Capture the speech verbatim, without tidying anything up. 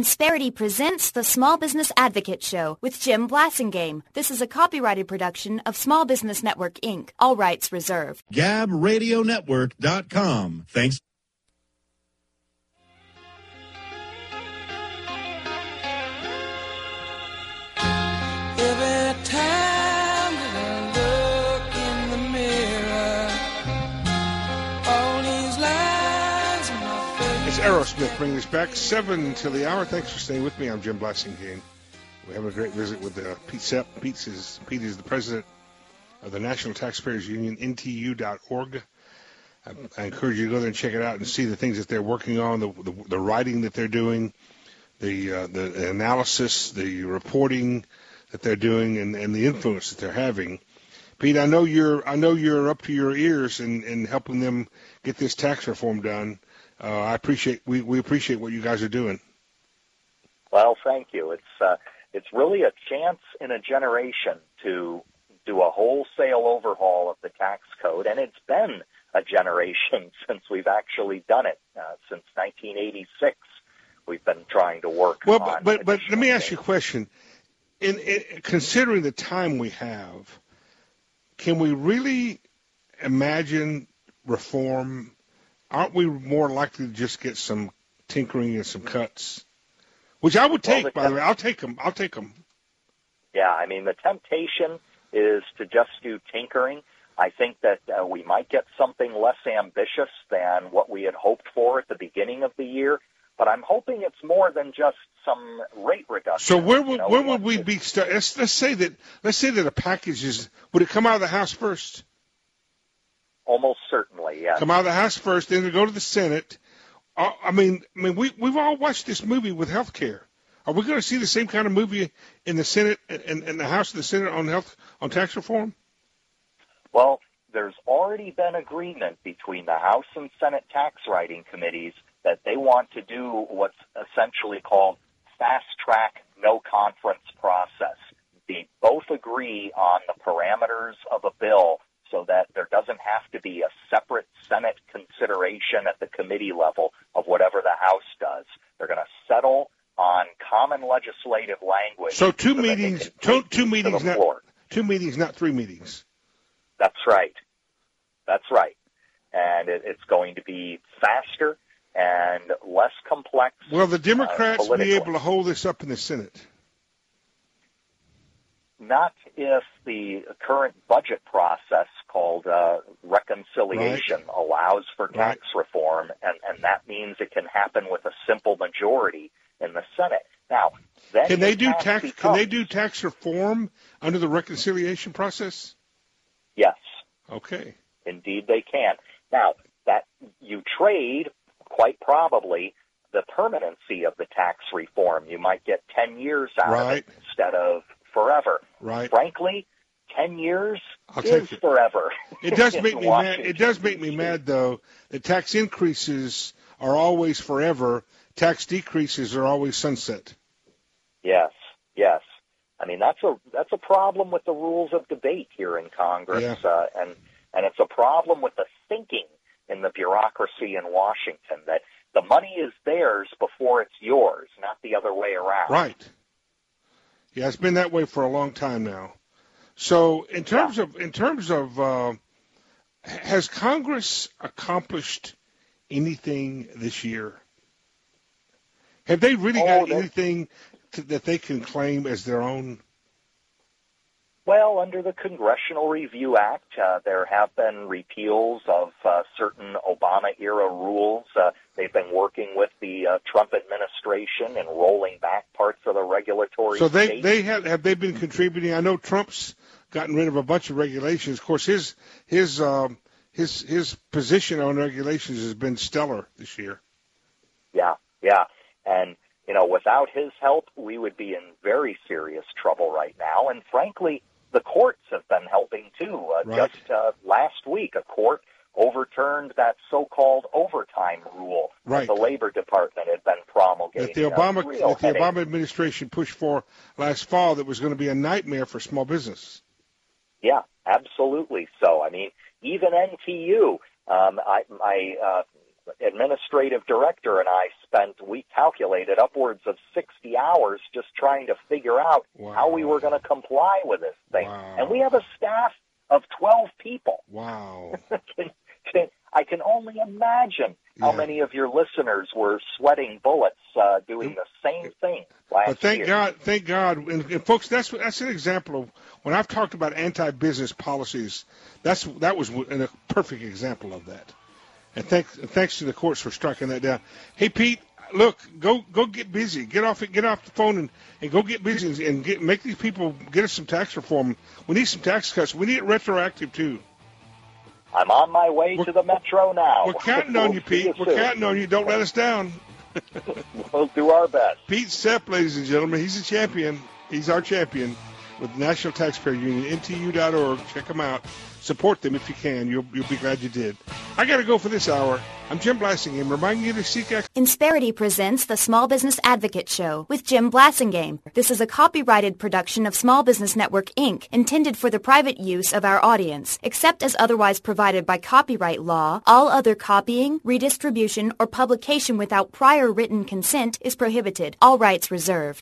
Insperity presents the Small Business Advocate Show with Jim Blasingame. This is a copyrighted production of Small Business Network, Incorporated. All rights reserved. Gab Radio Network dot com. Thanks. Every time that I look in the mirror, all these lines in my face. It's Aerosmith bringing us back seven till the hour. Thanks for staying with me. I'm Jim Blasingame. We're having a great visit with uh, Pete Sepp. Pete is, Pete is the president of the National Taxpayers Union, N T U dot org. I, I encourage you to go there and check it out and see the things that they're working on, the the, the writing that they're doing, the uh, the analysis, the reporting that they're doing, and, and the influence that they're having. Pete, I know you're I know you're up to your ears in, in helping them get this tax reform done. Uh, I appreciate we, we appreciate what you guys are doing. Well, thank you. It's uh, it's really a chance in a generation to do a wholesale overhaul of the tax code, and it's been a generation since we've actually done it. Uh, since nineteen eighty-six, we've been trying to work well, on but but, but let me ask things. you a question. In, in considering the time we have, can we really imagine reform? Aren't we more likely to just get some tinkering and some cuts? Which I would take, well, the by the way. I'll take them. I'll take them. Yeah, I mean, the temptation is to just do tinkering. I think that uh, we might get something less ambitious than what we had hoped for at the beginning of the year, but I'm hoping it's more than just some rate reduction. So where would you know, where we would we to, be? Start, let's let's say that let's say that a package is would it come out of the House first? Almost certainly, yes. Come out of the House first, then to go to the Senate. Uh, I mean, I mean, we we've all watched this movie with health care. Are we going to see the same kind of movie in the Senate and in the House and the Senate on health on tax reform? Well, there's already been agreement between the House and Senate tax writing committees that they want to do what's essentially called fast-track no-conference process. They both agree on the parameters of a bill so that there doesn't have to be a separate Senate consideration at the committee level of whatever the House does. They're going to settle on common legislative language. So two so meetings, two, two meetings, not floor. two meetings, not three meetings. That's right. That's right. And it, it's going to be faster and less complex. Will the Democrats uh, be able to hold this up in the Senate? Not if the current budget process called uh, reconciliation right. allows for tax right. reform, and, and that means it can happen with a simple majority in the Senate. Now, then can they do tax? becomes, can they do tax reform under the reconciliation process? Yes. Okay. Indeed, they can. Now, that you trade quite probably the permanency of the tax reform. You might get ten years out right. of it instead of forever. Right. Frankly, ten years I'll is take it. forever. It does make me Washington, mad. It does make me mad, though. The tax increases are always forever. Tax decreases are always sunset. Yes, yes. I mean, that's a that's a problem with the rules of debate here in Congress, yeah. uh, and and it's a problem with the thinking in the bureaucracy in Washington that the money is theirs before it's yours, not the other way around. Right. Yeah, it's been that way for a long time now. So, in terms yeah. of in terms of, uh, has Congress accomplished anything this year? Have they really oh, got they, anything to, that they can claim as their own? Well, under the Congressional Review Act, uh, there have been repeals of uh, certain Obama-era rules. Uh, they've been working with the uh, Trump administration and rolling back parts of the regulatory So they, state. they have have they been contributing? I know Trump's gotten rid of a bunch of regulations. Of course, his his um, his his position on regulations has been stellar this year. Yeah, yeah. And, you know, without his help, we would be in very serious trouble right now. And frankly, the courts have been helping, too. Uh, right. Just uh, last week, a court overturned that so-called overtime rule right. that the Labor Department had been promulgating. That the Obama, uh, that the Obama administration pushed for last fall that was going to be a nightmare for small business. Yeah, absolutely so. I mean, even N T U, um, I, my uh, administrative director and I spent, we calculated upwards of sixty hours just trying to figure out Wow. how we were going to comply with this thing. Wow. And we have a staff of twelve people. Wow. can, can, I can only imagine how Yeah. many of your listeners were sweating bullets uh, doing the same thing last But thank year. God, thank God, and, and folks, that's that's an example of when I've talked about anti-business policies. That's that was a perfect example of that. And thanks thanks to the courts for striking that down. Hey Pete, look, go go get busy, get off it, get off the phone and, and go get busy and, and get make these people get us some tax reform. We need some tax cuts. We need it retractive too. I'm on my way We're- to the Metro now. We're counting on We'll you, see Pete. We're soon. counting on you. Don't let us down. We'll do our best. Pete Sepp, ladies and gentlemen, he's a champion. He's our champion with the National Taxpayer Union, N T U dot org. Check them out. Support them if you can. You'll, you'll be glad you did. I got to go for this hour. I'm Jim Blassingame, reminding you to seek out. Insperity presents the Small Business Advocate Show with Jim Blassingame. This is a copyrighted production of Small Business Network, Incorporated, intended for the private use of our audience. Except as otherwise provided by copyright law, all other copying, redistribution, or publication without prior written consent is prohibited. All rights reserved.